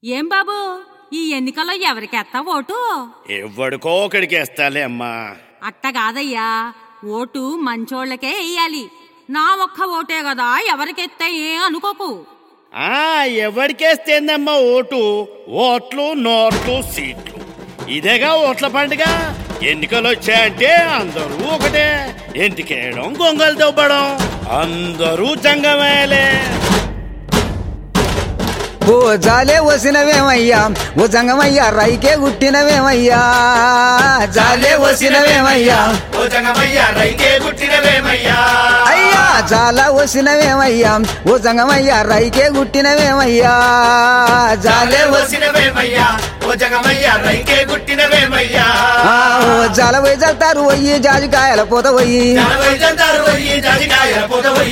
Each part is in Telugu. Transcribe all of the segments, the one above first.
ఏం బాబు ఈ ఎన్నికల్లో ఎవరికేస్తా ఓటు? ఎవడికో ఒకడికి వేస్తాలే అమ్మా. అట్ట కాదయ్యా, ఓటు మంచోళ్ళకే వెయ్యాలి. నా ఒక్క ఓటే కదా ఎవరికెత్తే అనుకోకు. ఎవరికేస్తేందమ్మా ఓటు? ఓట్లు నోట్లు సీట్లు ఇదేగా ఓట్ల పండుగ. ఎన్నికలు వచ్చాయంటే అందరూ ఒకటే. ఎంటికేయడం గొంగలు దొబ్బడం అందరూ జంగమేలే. ఓ జాలే వసినవేమయ్యా, ఓ జంగమయ్యా రైకే గుట్టినవేమయ్యా. జాలే వసినవేమయ్యా, ఓ జంగమయ్యా రైకే గుట్టినవేమయ్యా. అయ్యా జాల వసినవేమయ్యా, ఓ జంగమయ్యా రైకే గుట్టినవేమయ్యా. జాలే వసినవేమయ్యా, ఓ జంగమయ్యా రైకే గుట్టినవేమయ్యా. ఓ జాల పోయి చల్తారు పోయి జాజికాయల పోత పోయి, ఓ జాల పోయి చల్తారు పోయి జాజికాయల పోత పోయి,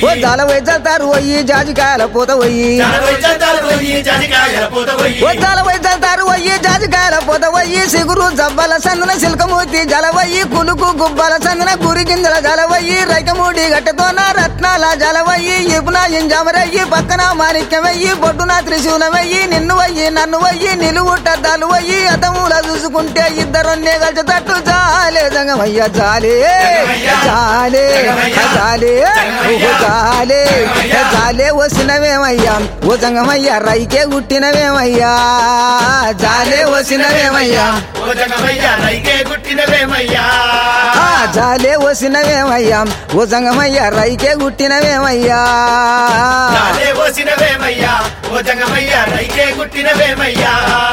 ఓ జాల పోయి చల్తారు పోయి జాజికాయల పోత పోయి. సిగురు జబ్బల సందన సిల్కమూర్తి జలవయ్యి, కులుకు గుబ్బల సందన గురి గింజల జలవయ్యి. రైకమూడి గట్టతోన రత్నాల జలవయ్యి, ఇపున ఇంజమరయ్యి పక్కన మాణిక్యమయ్యి, బొడ్డున త్రిశూలమయ్యి. నిన్ను వయ్యి నన్ను వయ్యి నిలువుటద్దాలు వయ్యి, అతముల చూసుకుంటే ఇద్దరొన్నే కలిసేటట్టు. జాలే జంగమయ్య జాలే జాలే జాలే జాలే జాలే వసినవేమయ్యా, ఓ జంగమయ్య రైకే గుట్టినవేమయ్యా. జాలే వసినవేమయ్యా, ఓ జంగమయ్యా రైకే గుట్టినవేమయ్యా. జాలే వసినవేమయ్యా, ఓ జంగమయ్య రైకే గుట్టినవేమయ్యా. జాలే వసినవేమయ్యా, ఓ జంగమయ్యా రైకే గుట్టినవేమయ్యా.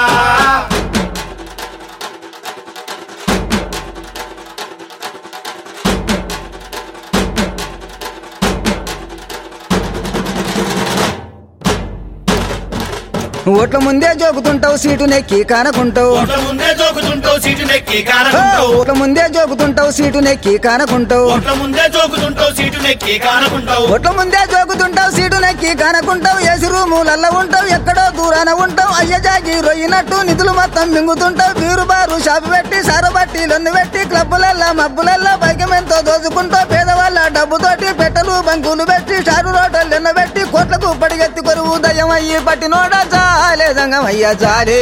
ఓట్ల ముందే జోకుతుంటావు సీటు నెక్కి కానకుంటావు, ఓట్ల ముందే జోకుతుంటావు సీటు నెక్కి కానకుంటావు, ఓట్ల ముందే జోకుతుంటావు సీటు నెక్కి కానకుంటావు, ఓట్ల ముందే జోకుతుంటావు సీటు నెక్కి కానకుంటావు, ఓట్ల ముందే జోకుతుంటావు సీటు నెక్కి కానకుంటావు. ఏసి రూములల్ల ఉంటావు, ఎక్కడో దూరాన ఉంటావు. అయ్య జాగి రొయ్యినట్టు నిధులు మొత్తం మింగుతుంటావు. బీరు బారు షాపు పెట్టి సారబట్టి లొన్ను పెట్టి క్లబ్బులల్లా మబ్బులల్లా బైకమెంతో దోచుకుంటావు. పేదవాళ్ళ డబ్బుతోటి పెట్టలు బంకులు పెట్టి షారు రోడ్లు ఎన్నబెట్టి కోట్లకు పడిగెత్తి కొరువు దయ్యమయ్యి పట్టినోడా. జాలే జంగమయ్య జాలే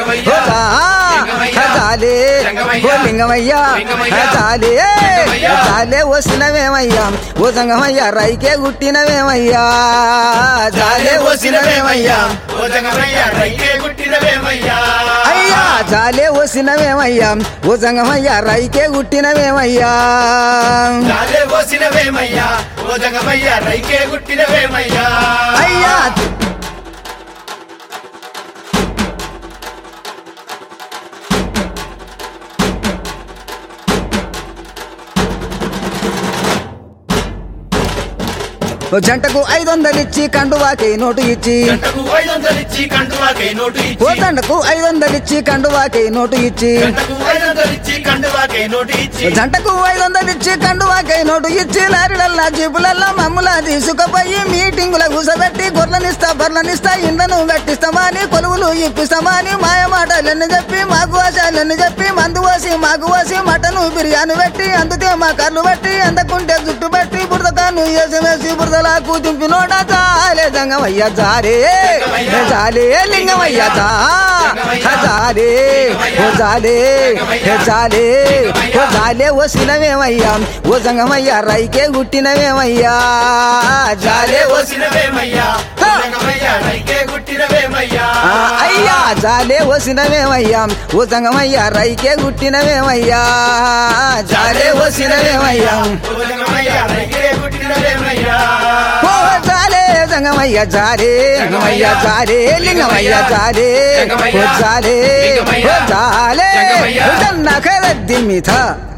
జాలే ఓ లింగమయ్యా జాలే జాలే వసినవేమయ్యా, ఓ జంగమయ్య రైకే గుట్టినవేమయ్యా. జాలే వసినవేమయ్యా, ఓ జంగమయ్యా రైకే గుట్టినవేమయ్యా. అయ్యా జాలే వసినవేమయ్యా, ఓ జంగమయ్య రైకే గుట్టినవేమయ్యా. జాలే వసినవేమయ్యా, ఓ జంగమయ్యా రైకే గుట్టినవేమయ్యా. అయ్యా జంటకు 500 ఇచ్చి కండువాకి నోటు ఇచ్చి, జంటకు 500 ఇచ్చి కండువాకి నోటు ఇచ్చి, ఓ దండకు 500 ఇచ్చి కండువాకి నోటు ఇచ్చి, జంటకు 500 ఇచ్చి కండువాకి నోటు ఇచ్చి, జంటకు 500 ఇచ్చి కండువాకి నోటు ఇచ్చి. లారీలల్లా జీపులల్లా మమ్ముల తీసుకుపోయి మీటింగుల కూసబెట్టి గొర్రెనిస్తా బర్రెనిస్తా ఇండ్లను కట్టిస్తామని కొలువులు ఇప్పిస్తామని మాయ మాటలన్నీ చెప్పి మాకు ఆశాలన్నీ చెప్పి మందు పోసి మాకు పోసి మటను బిర్యానీ పెట్టి అందుతే మా కర్లు బట్టి అందకుంటే జుట్టు పెట్టి బురదకాను వేసి బురదలాకు దింపినోడా. జాలే జంగమయ్య జాలే జాలే లింగమయ్య జాలే జాలే జాలే జాలే వసినవేమయ్యా, ఓ జంగమయ్య రైకే గుట్టినవేమయ్యా. జాలే వసినవేమయ్యా, ఓ జంగమయ్యా రైకే గుట్టినవేమయ్యా. అయ్యా జాలే వసినవేమయ్యా, ఓ జంగమయ్య రైకే గుట్టినవేమయ్యా. జాలే వసినవేమయ్యా, ఓ జంగమయ్యా రైకే గుట్టినవేమయ్యా. ఓ జాలే జంగమయ్య జాలే జంగమయ్య జాలే లింగమయ్య జాలే ఓ జాలే ఓ జాలే జన్న ఖరద్ది మిథ